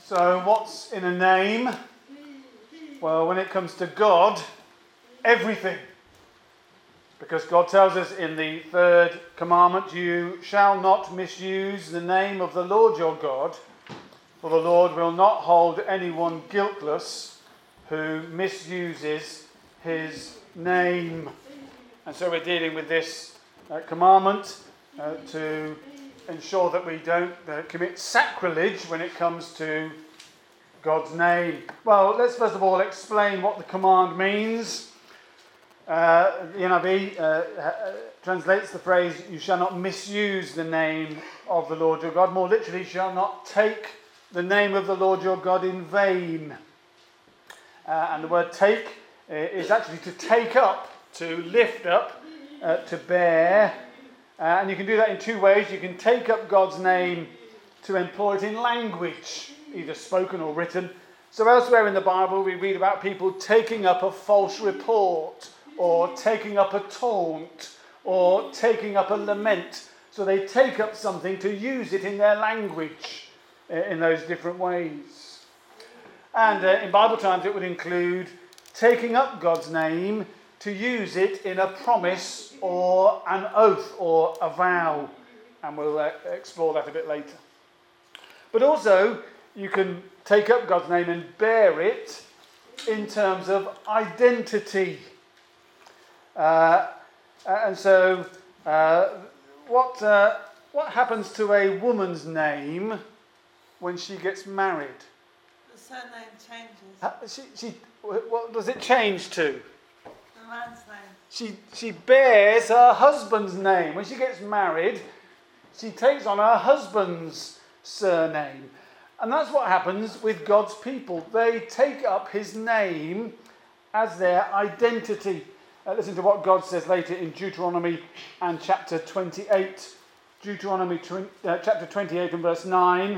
So what's in a name? Well, when it comes to God, everything. Because God tells us in the third commandment, you shall not misuse the name of the Lord your God, for the Lord will not hold anyone guiltless who misuses his name. And so we're dealing with this commandment to ensure that we don't commit sacrilege when it comes to God's name. Well, let's first of all explain what the command means. The NIV translates the phrase, you shall not misuse the name of the Lord your God. More literally, shall not take the name of the Lord your God in vain. And the word take is actually to take up, to lift up, to bear. And you can do that in two ways. You can take up God's name to employ it in language, either spoken or written. So elsewhere in the Bible we read about people taking up a false report, or taking up a taunt, or taking up a lament. So they take up something to use it in their language in those different ways. And in Bible times it would include taking up God's name to use it in a promise or an oath or a vow. And we'll explore that a bit later. But also, you can take up God's name and bear it in terms of identity. And so, what happens to a woman's name when she gets married? The surname changes. What does it change to? The man's name. She bears her husband's name. When she gets married, she takes on her husband's surname. And that's what happens with God's people. They take up his name as their identity. Listen to what God says later in Deuteronomy and chapter 28. Deuteronomy chapter 28 and verse 9.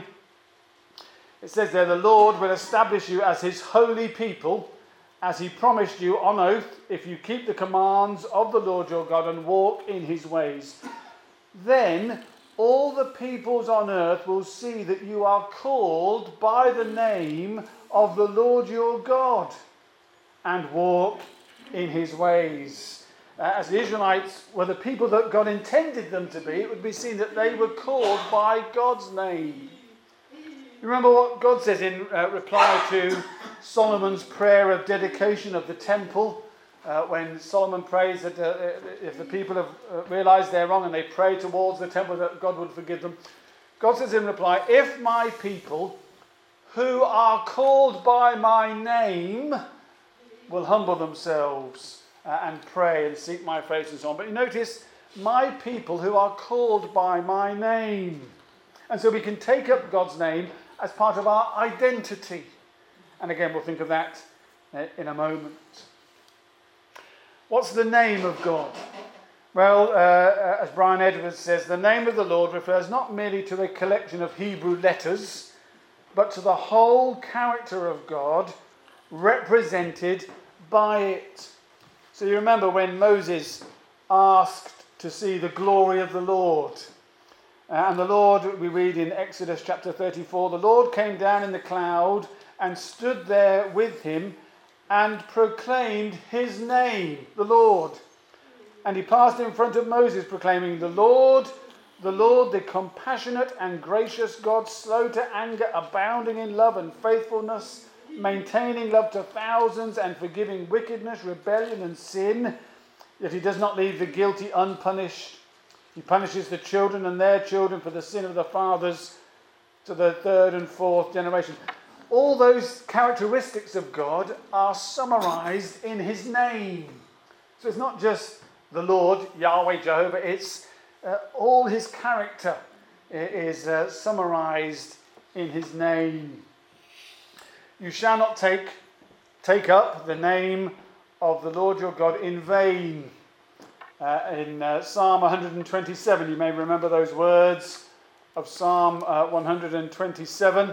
It says there, the Lord will establish you as his holy people, as he promised you on oath, if you keep the commands of the Lord your God and walk in his ways. Then all the peoples on earth will see that you are called by the name of the Lord your God and walk in his ways. As the Israelites were the people that God intended them to be, it would be seen that they were called by God's name. Remember what God says in reply to Solomon's prayer of dedication of the temple, when Solomon prays that if the people have realized their wrong and they pray towards the temple, that God would forgive them. God says in reply, if my people who are called by my name will humble themselves and pray and seek my face and so on. But you notice, my people who are called by my name. And so we can take up God's name as part of our identity. And again, we'll think of that in a moment. What's the name of God? Well, as Brian Edwards says, the name of the Lord refers not merely to a collection of Hebrew letters, but to the whole character of God represented by it. So you remember when Moses asked to see the glory of the Lord. And the Lord, we read in Exodus chapter 34, the Lord came down in the cloud and stood there with him and proclaimed his name, the Lord. And he passed in front of Moses, proclaiming, the Lord, the compassionate and gracious God, slow to anger, abounding in love and faithfulness, maintaining love to thousands and forgiving wickedness, rebellion and sin. Yet he does not leave the guilty unpunished. He punishes the children and their children for the sin of the fathers to the third and fourth generation. All those characteristics of God are summarized in his name. So it's not just the Lord, Yahweh, Jehovah, it's all his character is summarized in his name. You shall not take up the name of the Lord your God in vain. In Psalm 127, you may remember those words of Psalm 127,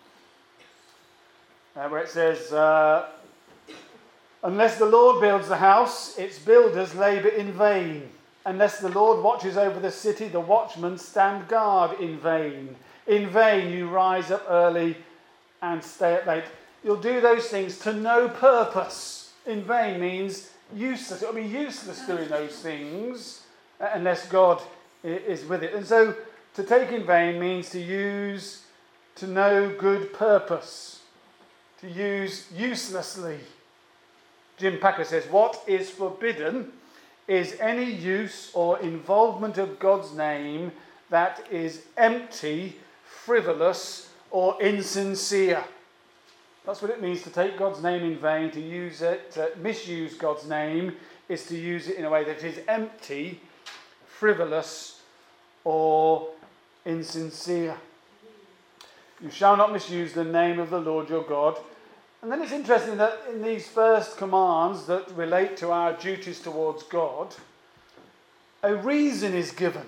where it says, unless the Lord builds the house, its builders labour in vain. Unless the Lord watches over the city, the watchmen stand guard in vain. In vain you rise up early and stay up late. You'll do those things to no purpose. In vain means useless. It'll be useless doing those things unless God is with it. And so to take in vain means to use to no good purpose, to use uselessly. Jim Packer says, what is forbidden is any use or involvement of God's name that is empty, frivolous, or insincere. That's what it means to take God's name in vain, to use it, to misuse God's name, is to use it in a way that is empty, frivolous, or insincere. You shall not misuse the name of the Lord your God. And then it's interesting that in these first commands that relate to our duties towards God, a reason is given.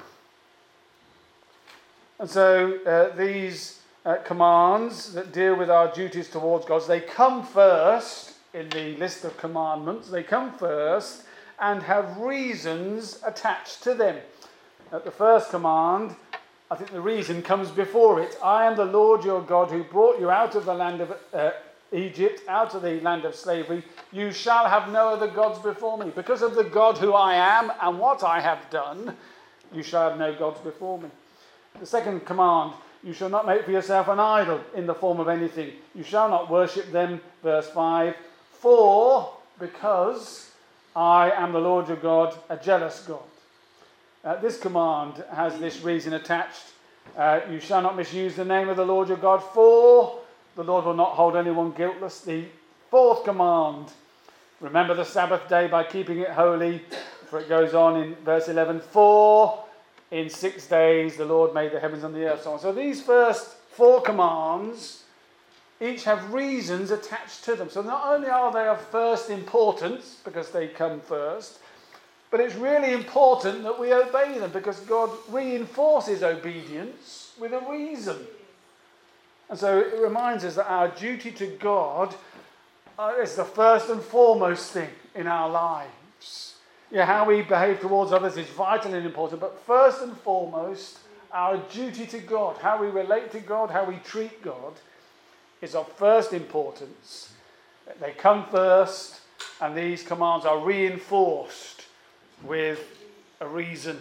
And so these commands that deal with our duties towards God, they come first in the list of commandments. They come first and have reasons attached to them. At the first command, I think the reason comes before it. I am the Lord your God who brought you out of the land of Egypt, out of the land of slavery. You shall have no other gods before me. Because of the God who I am and what I have done, you shall have no gods before me. The second command, you shall not make for yourself an idol in the form of anything. You shall not worship them, verse 5. Because I am the Lord your God, a jealous God. This command has this reason attached. You shall not misuse the name of the Lord your God, for the Lord will not hold anyone guiltless. The fourth command, remember the Sabbath day by keeping it holy. For it goes on in verse 11, for in 6 days the Lord made the heavens and the earth, so on. So these first four commands each have reasons attached to them. So not only are they of first importance, because they come first, but it's really important that we obey them, because God reinforces obedience with a reason. And so it reminds us that our duty to God is the first and foremost thing in our lives. Yeah, how we behave towards others is vital and important, but first and foremost, our duty to God, how we relate to God, how we treat God, is of first importance. They come first, and these commands are reinforced with a reason.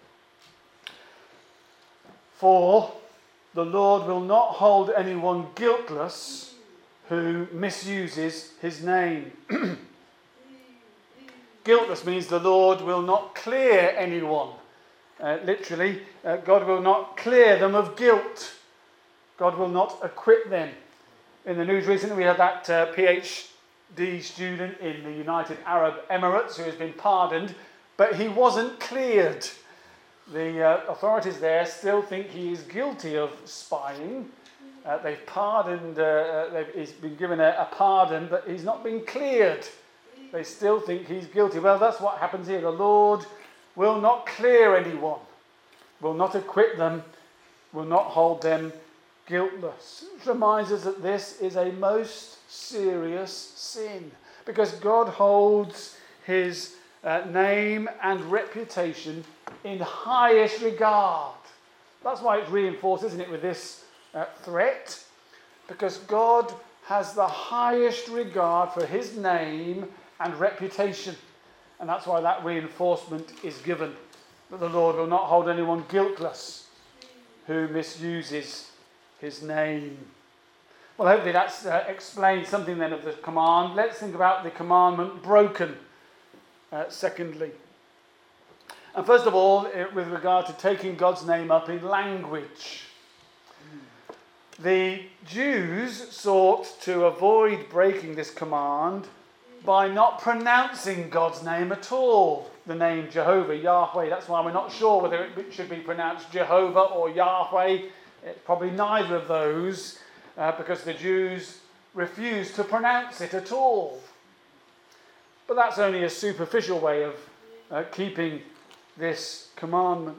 For the Lord will not hold anyone guiltless who misuses his name. Guiltless means the Lord will not clear anyone. Literally, God will not clear them of guilt. God will not acquit them. In the news recently, we had that PhD student in the United Arab Emirates who has been pardoned, but he wasn't cleared. The authorities there still think he is guilty of spying. They've pardoned, he's been given a pardon, but he's not been cleared. They still think he's guilty. Well, that's what happens here. The Lord will not clear anyone, will not acquit them, will not hold them guiltless. It reminds us that this is a most serious sin, because God holds his name and reputation in highest regard. That's why it's reinforced, isn't it, with this threat? Because God has the highest regard for his name and reputation. And that's why that reinforcement is given, that the Lord will not hold anyone guiltless who misuses his name. Well, hopefully that's explained something then of the command. Let's think about the commandment broken, secondly. And first of all, with regard to taking God's name up in language. The Jews sought to avoid breaking this command by not pronouncing God's name at all. The name Jehovah, Yahweh. That's why we're not sure whether it should be pronounced Jehovah or Yahweh. It's probably neither of those, because the Jews refused to pronounce it at all. But that's only a superficial way of keeping this commandment.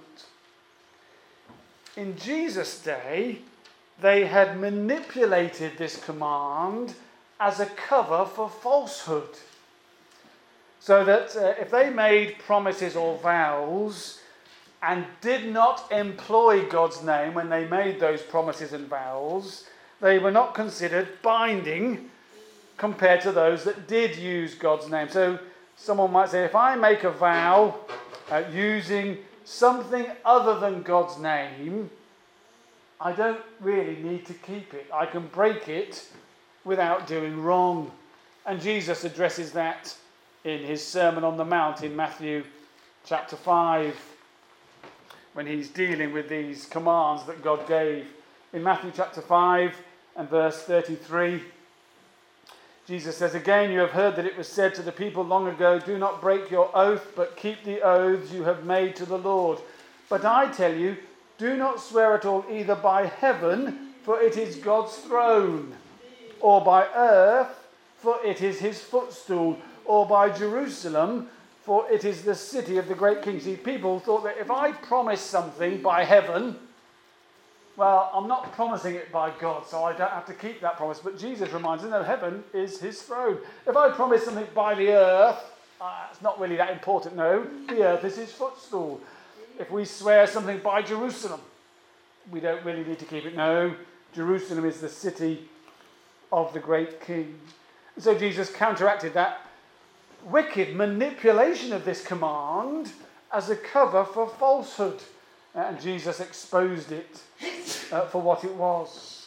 In Jesus' day, they had manipulated this command as a cover for falsehood. So that if they made promises or vows and did not employ God's name when they made those promises and vows, they were not considered binding compared to those that did use God's name. So someone might say, if I make a vow using something other than God's name, I don't really need to keep it. I can break it without doing wrong. And Jesus addresses that in his Sermon on the Mount in Matthew chapter 5, when he's dealing with these commands that God gave. In Matthew chapter 5 and verse 33, Jesus says, "Again, you have heard that it was said to the people long ago, 'Do not break your oath, but keep the oaths you have made to the Lord.' But I tell you, do not swear at all, either by heaven, for it is God's throne, or by earth, for it is his footstool, or by Jerusalem, for it is the city of the great king." See, people thought that if I promise something by heaven, well, I'm not promising it by God, so I don't have to keep that promise. But Jesus reminds us, no, heaven is his throne. If I promise something by the earth, it's not really that important. No, the earth is his footstool. If we swear something by Jerusalem, we don't really need to keep it. No, Jerusalem is the city of the great king. And so Jesus counteracted that wicked manipulation of this command as a cover for falsehood. And Jesus exposed it for what it was.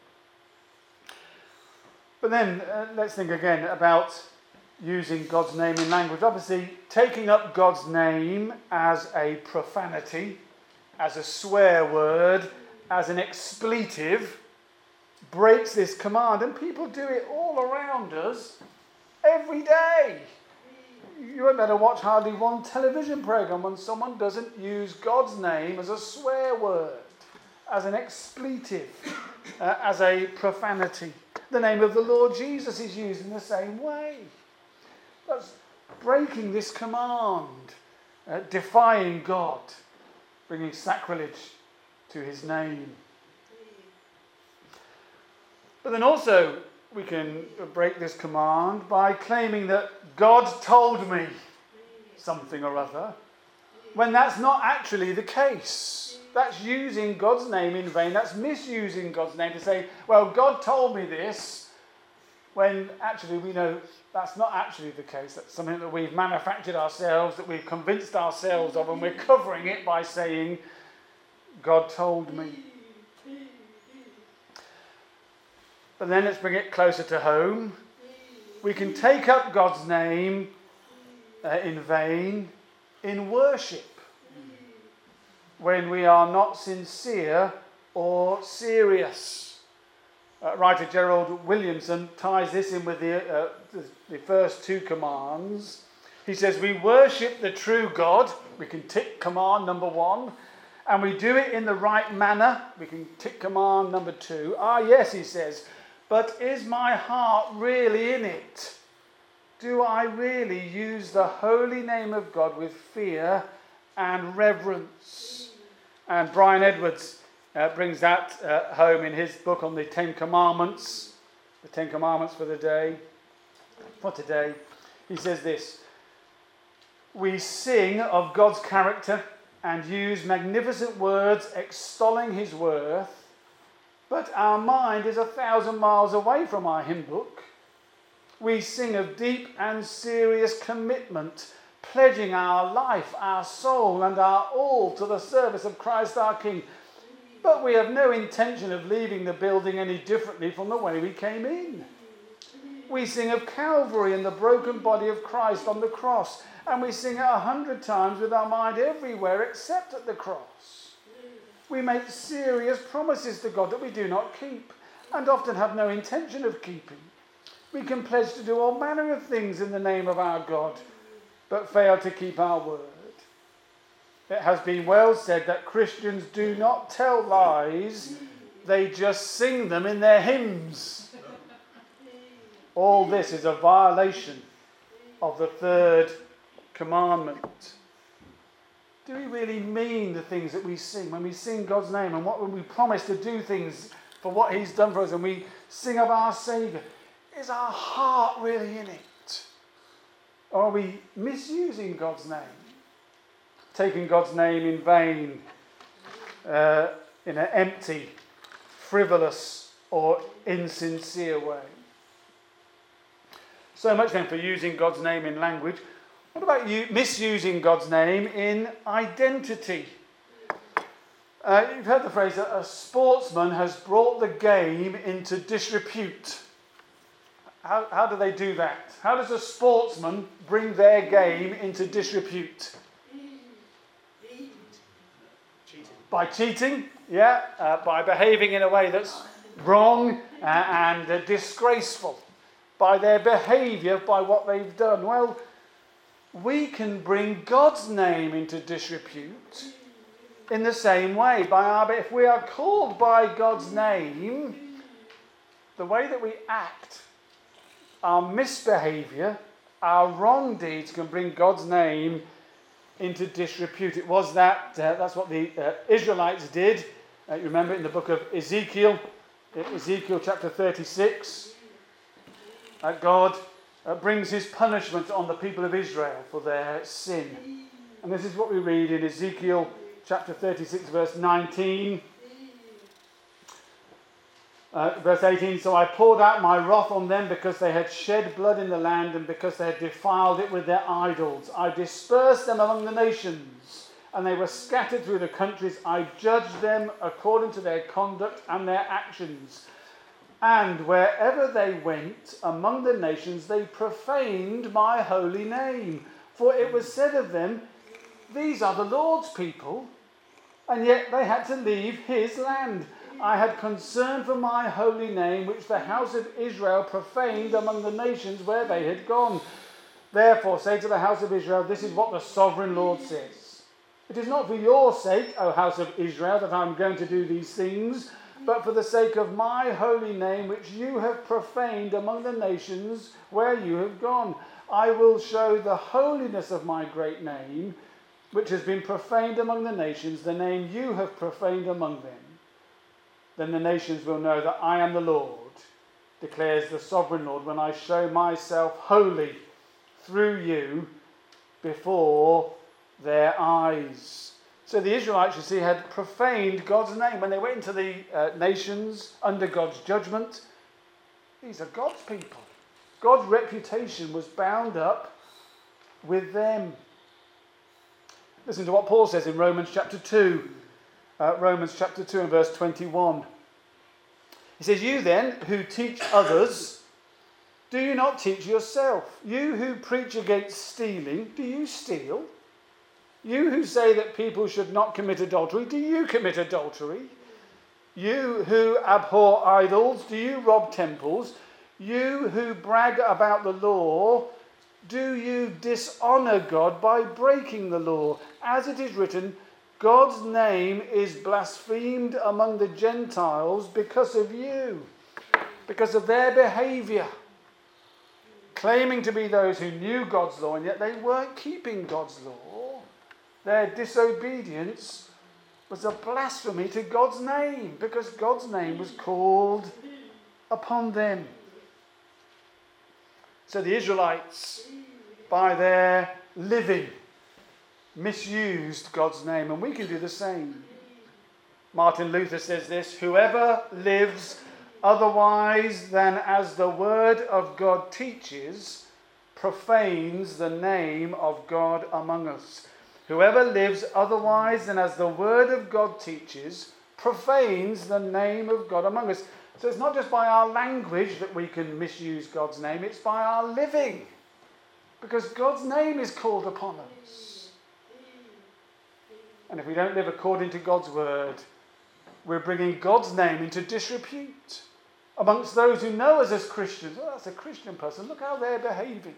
But then let's think again about using God's name in language. Obviously, taking up God's name as a profanity, as a swear word, as an expletive, breaks this command. And people do it all around us every day. You won't better watch hardly one television program when someone doesn't use God's name as a swear word, as an expletive, as a profanity. The name of the Lord Jesus is used in the same way. That's breaking this command, defying God, bringing sacrilege to his name. But then also we can break this command by claiming that God told me something or other, when that's not actually the case. That's using God's name in vain. That's misusing God's name to say, well, God told me this, when actually we know that's not actually the case. That's something that we've manufactured ourselves, that we've convinced ourselves of, and we're covering it by saying, God told me. But then let's bring it closer to home. We can take up God's name in vain in worship when we are not sincere or serious. Writer Gerald Williamson ties this in with the first two commands. He says, we worship the true God. We can tick command number 1. And we do it in the right manner. We can tick command number 2. Yes, he says, but is my heart really in it? Do I really use the holy name of God with fear and reverence? And Brian Edwards brings that home in his book on the 10 Commandments, the 10 Commandments for today. He says this: we sing of God's character and use magnificent words extolling his worth, but our mind is 1,000 miles away from our hymn book. We sing of deep and serious commitment, pledging our life, our soul, and our all to the service of Christ our King. But we have no intention of leaving the building any differently from the way we came in. We sing of Calvary and the broken body of Christ on the cross, and we sing it 100 times with our mind everywhere except at the cross. We make serious promises to God that we do not keep, and often have no intention of keeping. We can pledge to do all manner of things in the name of our God, but fail to keep our word. It has been well said that Christians do not tell lies, they just sing them in their hymns. All this is a violation of the 3rd commandment. Do we really mean the things that we sing when we sing God's name, and when we promise to do things for what he's done for us, and we sing of our Saviour? Is our heart really in it? Or are we misusing God's name? Taking God's name in vain, in an empty, frivolous or insincere way. So much then for using God's name in language. What about you misusing God's name in identity? You've heard the phrase that a sportsman has brought the game into disrepute. How do they do that? How does a sportsman bring their game into disrepute? By cheating, by behaving in a way that's wrong and disgraceful. By their behaviour, by what they've done. Well, we can bring God's name into disrepute in the same way. If we are called by God's name, the way that we act, our misbehaviour, our wrong deeds can bring God's name into disrepute. It was that's what the Israelites did. You remember in the book of Ezekiel, Ezekiel chapter 36, God brings his punishment on the people of Israel for their sin. And this is what we read in Ezekiel chapter 36, verse 19. Verse 18, so I poured out my wrath on them because they had shed blood in the land and because they had defiled it with their idols. I dispersed them among the nations, and they were scattered through the countries. I judged them according to their conduct and their actions. And wherever they went among the nations, they profaned my holy name. For it was said of them, these are the Lord's people, and yet they had to leave his land. I had concern for my holy name, which the house of Israel profaned among the nations where they had gone. Therefore say to the house of Israel, this is what the sovereign Lord says. It is not for your sake, O house of Israel, that I am going to do these things, but for the sake of my holy name, which you have profaned among the nations where you have gone. I will show the holiness of my great name, which has been profaned among the nations, the name you have profaned among them. Then the nations will know that I am the Lord, declares the sovereign Lord, when I show myself holy through you before their eyes. So the Israelites, you see, had profaned God's name. When they went into the nations under God's judgment, these are God's people. God's reputation was bound up with them. Listen to what Paul says in Romans chapter 2. Romans chapter 2 and verse 21. He says, you then who teach others, do you not teach yourself? You who preach against stealing, do you steal? You who say that people should not commit adultery, do you commit adultery? You who abhor idols, do you rob temples? You who brag about the law, do you dishonour God by breaking the law? As it is written, God's name is blasphemed among the Gentiles because of you, because of their behaviour, claiming to be those who knew God's law, and yet they weren't keeping God's law. Their disobedience was a blasphemy to God's name, because God's name was called upon them. So the Israelites, by their living, misused God's name, and we can do the same. Martin Luther says this, whoever lives otherwise than as the word of God teaches profanes the name of God among us. Whoever lives otherwise than as the word of God teaches profanes the name of God among us. So it's not just by our language that we can misuse God's name, it's by our living. Because God's name is called upon us. And if we don't live according to God's word, we're bringing God's name into disrepute amongst those who know us as Christians. Oh, that's a Christian person. Look how they're behaving.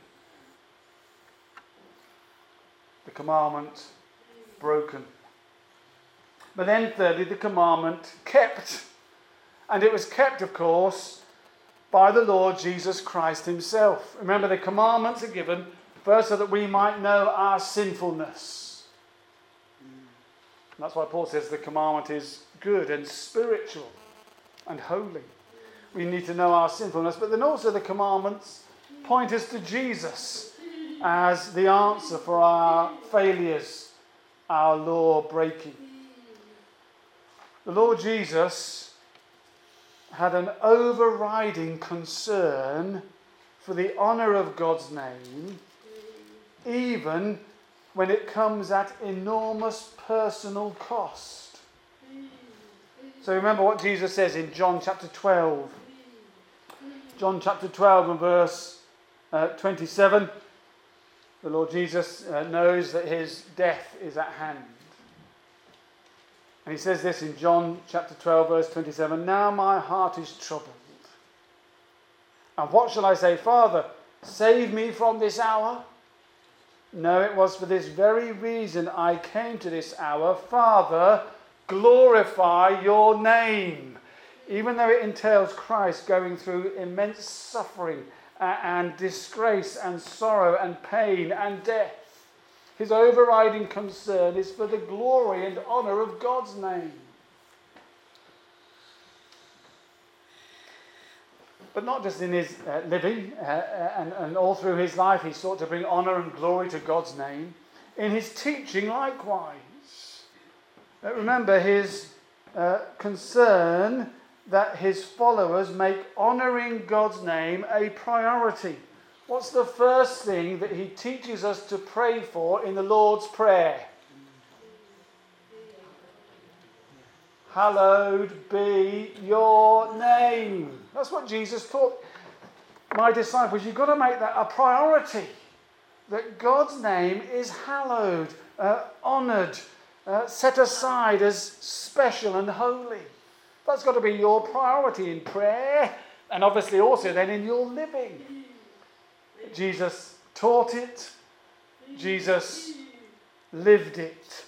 The commandment broken. But then thirdly, the commandment kept. And it was kept, of course, by the Lord Jesus Christ himself. Remember, the commandments are given first so that we might know our sinfulness. And that's why Paul says the commandment is good and spiritual and holy. We need to know our sinfulness, but then also the commandments point us to Jesus as the answer for our failures, our law breaking. The Lord Jesus had an overriding concern for the honour of God's name, even when it comes at enormous personal cost. So remember what Jesus says in John chapter 12. John chapter 12 and verse 27. The Lord Jesus knows that his death is at hand. And he says this in John chapter 12 verse 27. Now my heart is troubled. And what shall I say? Father, save me from this hour? No, it was for this very reason I came to this hour. Father, glorify your name. Even though it entails Christ going through immense suffering and disgrace and sorrow and pain and death, his overriding concern is for the glory and honour of God's name. But not just in his living and all through his life he sought to bring honour and glory to God's name. In his teaching likewise. Remember his concern that his followers make honouring God's name a priority. What's the first thing that he teaches us to pray for in the Lord's Prayer? Hallowed be your name. That's what Jesus taught my disciples. You've got to make that a priority. That God's name is hallowed, honoured, set aside as special and holy. That's got to be your priority in prayer and obviously also then in your living. Jesus taught it. Jesus lived it.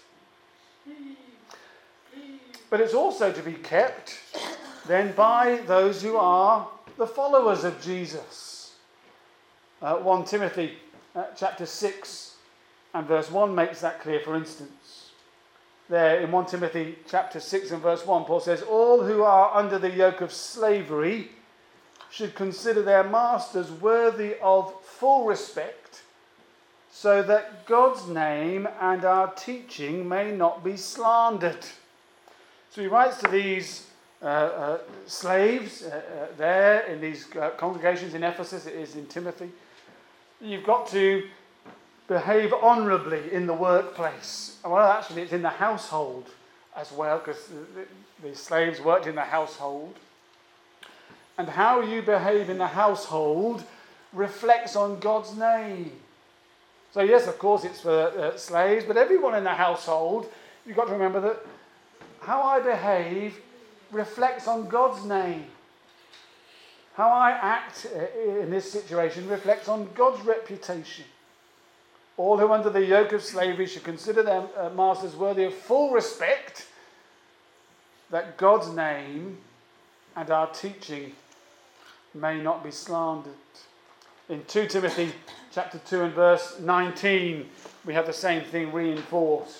But it's also to be kept then by those who are the followers of Jesus. 1 Timothy chapter 6 and verse 1 makes that clear, for instance. There in 1 Timothy chapter 6 and verse 1, Paul says, all who are under the yoke of slavery should consider their masters worthy of full respect, so that God's name and our teaching may not be slandered. So he writes to these slaves there in these congregations in Ephesus, it is in Timothy. You've got to behave honourably in the workplace. Well, actually, it's in the household as well, because the slaves worked in the household. And how you behave in the household reflects on God's name. So yes, of course, it's for slaves, but everyone in the household, you've got to remember that how I behave reflects on God's name. How I act in this situation reflects on God's reputation. All who under the yoke of slavery should consider their masters worthy of full respect, that God's name and our teaching may not be slandered. In 2 Timothy chapter 2 and verse 19, we have the same thing reinforced.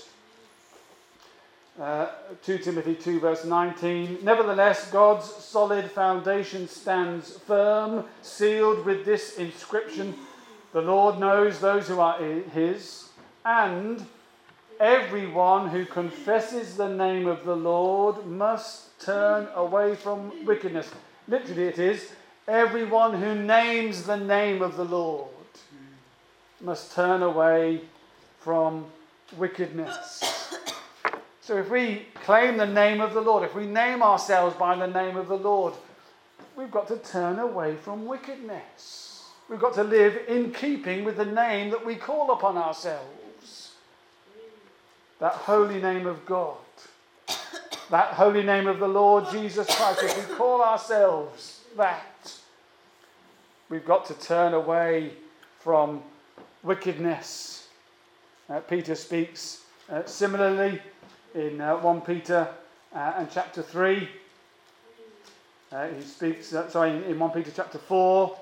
2 Timothy 2 verse 19, nevertheless God's solid foundation stands firm, sealed with this inscription, the Lord knows those who are his, and everyone who confesses the name of the Lord must turn away from wickedness. Literally it is, everyone who names the name of the Lord must turn away from wickedness. So if we claim the name of the Lord, if we name ourselves by the name of the Lord, we've got to turn away from wickedness. We've got to live in keeping with the name that we call upon ourselves. That holy name of God. That holy name of the Lord Jesus Christ. If we call ourselves that, we've got to turn away from wickedness. Peter speaks similarly in 1 Peter and chapter 3. He speaks, in 1 Peter chapter 4.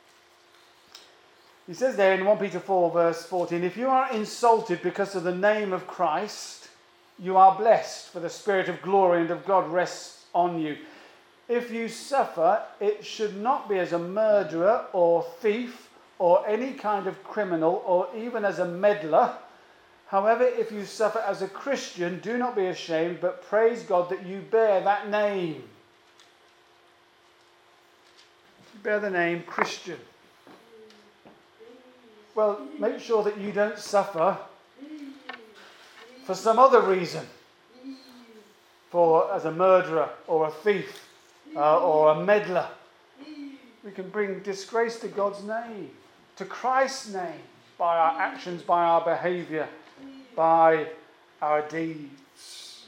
He says there in 1 Peter 4 verse 14, if you are insulted because of the name of Christ, you are blessed, for the Spirit of glory and of God rests on you. If you suffer, it should not be as a murderer or thief or any kind of criminal or even as a meddler. However, if you suffer as a Christian, do not be ashamed, but praise God that you bear that name. bear the name Christian. Well, make sure that you don't suffer for some other reason. As a murderer or a thief or a meddler. We can bring disgrace to God's name, to Christ's name, by our actions, by our behaviour, by our deeds.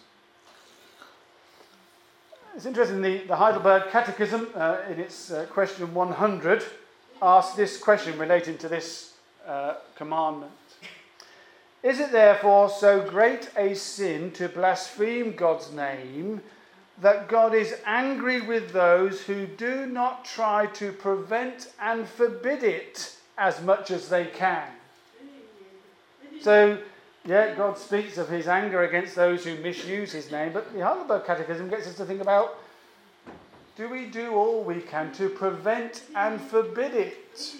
It's interesting, the Heidelberg Catechism, in its question 100, asks this question relating to this commandment. Is it therefore so great a sin to blaspheme God's name that God is angry with those who do not try to prevent and forbid it as much as they can? So, yeah, God speaks of his anger against those who misuse his name, but the Heidelberg Catechism gets us to think about, do we do all we can to prevent and forbid it?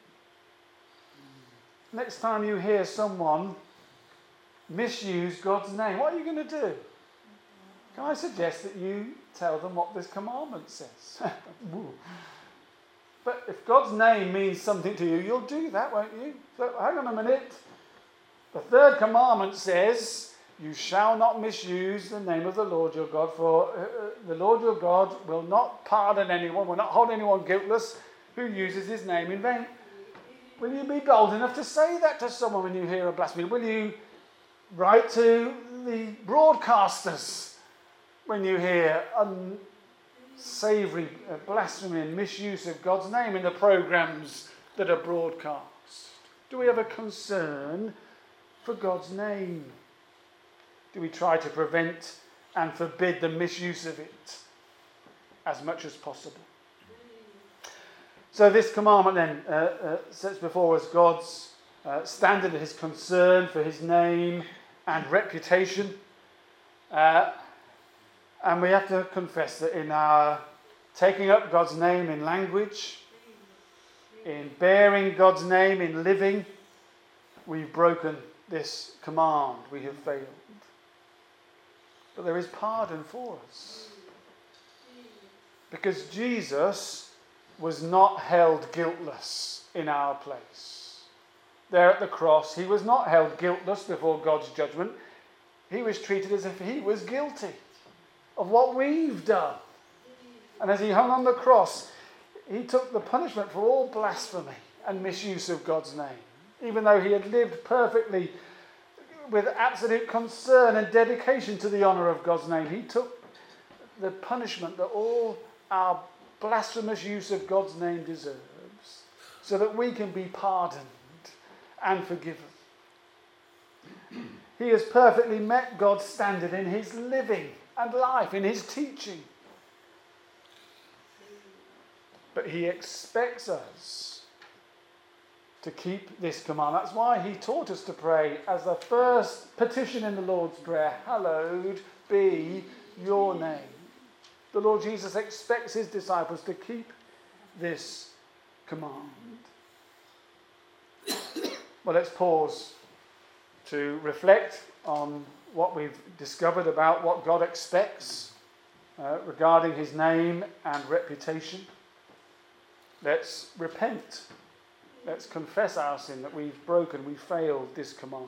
Next time you hear someone misuse God's name, what are you going to do? Can I suggest that you tell them what this commandment says? But if God's name means something to you, you'll do that, won't you? So hang on a minute. The third commandment says, you shall not misuse the name of the Lord your God, for the Lord your God will not pardon anyone, will not hold anyone guiltless who uses his name in vain. Will you be bold enough to say that to someone when you hear a blasphemy? Will you write to the broadcasters when you hear unsavoury blasphemy and misuse of God's name in the programmes that are broadcast? Do we have a concern for God's name? Do we try to prevent and forbid the misuse of it as much as possible? So this commandment then sets before us God's standard of his concern for his name and reputation. And we have to confess that in our taking up God's name in language, in bearing God's name in living, we've broken this command. We have failed. But there is pardon for us. Because Jesus was not held guiltless in our place. There at the cross, he was not held guiltless before God's judgment. He was treated as if he was guilty of what we've done. And as he hung on the cross, he took the punishment for all blasphemy and misuse of God's name. Even though he had lived perfectly with absolute concern and dedication to the honour of God's name, he took the punishment that all our blasphemous use of God's name deserves, so that we can be pardoned and forgiven. He has perfectly met God's standard in his living and life, in his teaching. But he expects us to keep this command. That's why he taught us to pray as the first petition in the Lord's Prayer, hallowed be your name. The Lord Jesus expects his disciples to keep this command. Well, let's pause to reflect on what we've discovered about what God expects regarding his name and reputation. Let's repent. Let's confess our sin, that we've broken, we failed this command.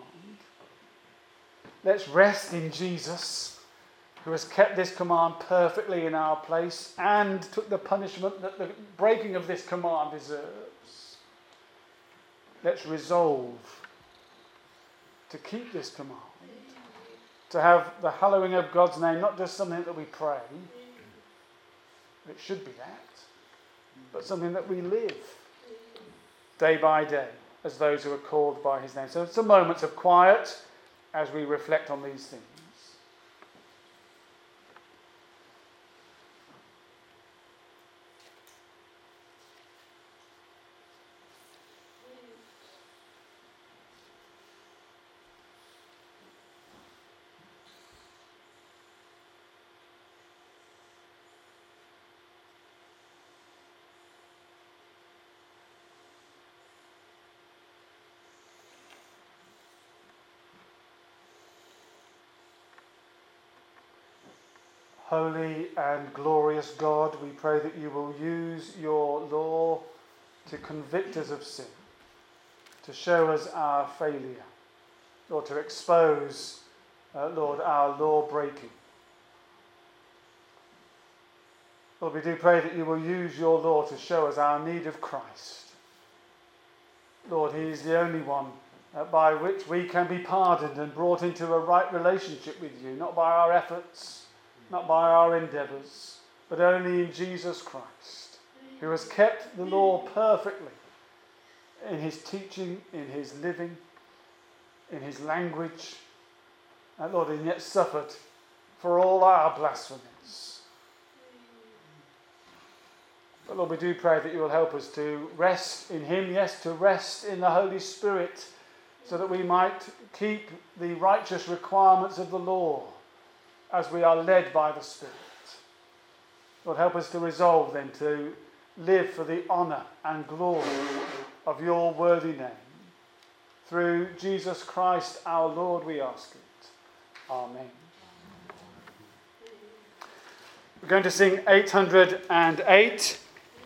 Let's rest in Jesus, who has kept this command perfectly in our place and took the punishment that the breaking of this command deserves. Let's resolve to keep this command, to have the hallowing of God's name not just something that we pray, it should be that, but something that we live day by day as those who are called by his name. So some moments of quiet as we reflect on these things. Holy and glorious God, we pray that you will use your law to convict us of sin, to show us our failure, or to expose, Lord, our law breaking. Lord, we do pray that you will use your law to show us our need of Christ. Lord, he is the only one by which we can be pardoned and brought into a right relationship with you, not by our efforts, not by our endeavours, but only in Jesus Christ, who has kept the law perfectly in his teaching, in his living, in his language, and Lord, and yet suffered for all our blasphemies. But Lord, we do pray that you will help us to rest in him, yes, to rest in the Holy Spirit, so that we might keep the righteous requirements of the law as we are led by the Spirit. Lord, help us to resolve then to live for the honour and glory of your worthy name. Through Jesus Christ our Lord we ask it. Amen. We're going to sing 808.